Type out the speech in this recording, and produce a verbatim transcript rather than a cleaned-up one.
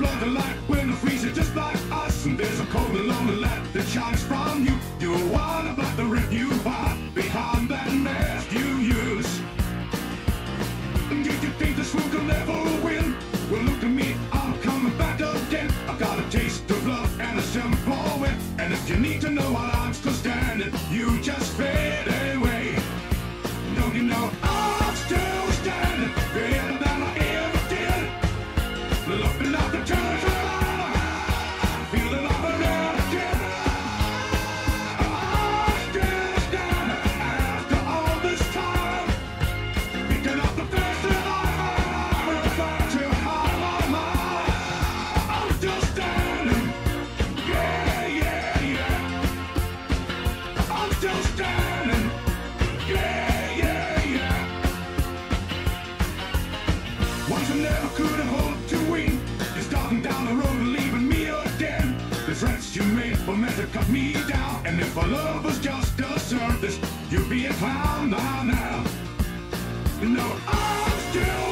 blood the light when the freezer just like us. And there's a cold and lonely light that shines from you. You're one about the rip you are behind that mask you use. And did you think this fool could never win? Well, look at me, I'm coming back again. I got a taste of love and a simple win. And if you need to know while I'm still standing, you just fade away. Don't you know I'm still standing better than I ever did? Looking up the turns around, feeling like a little kid. I'm still standing after all this time, picking up the things that I have back to my mind. I'm still standing, yeah, yeah, yeah. I'm still standing, yeah, yeah, yeah. Once I never could have hoped to win. You're starting down the road and leaving me again. The threats you made were meant to cut me down. And if our love was just a service, you'd be a clown now, now. You know I'm still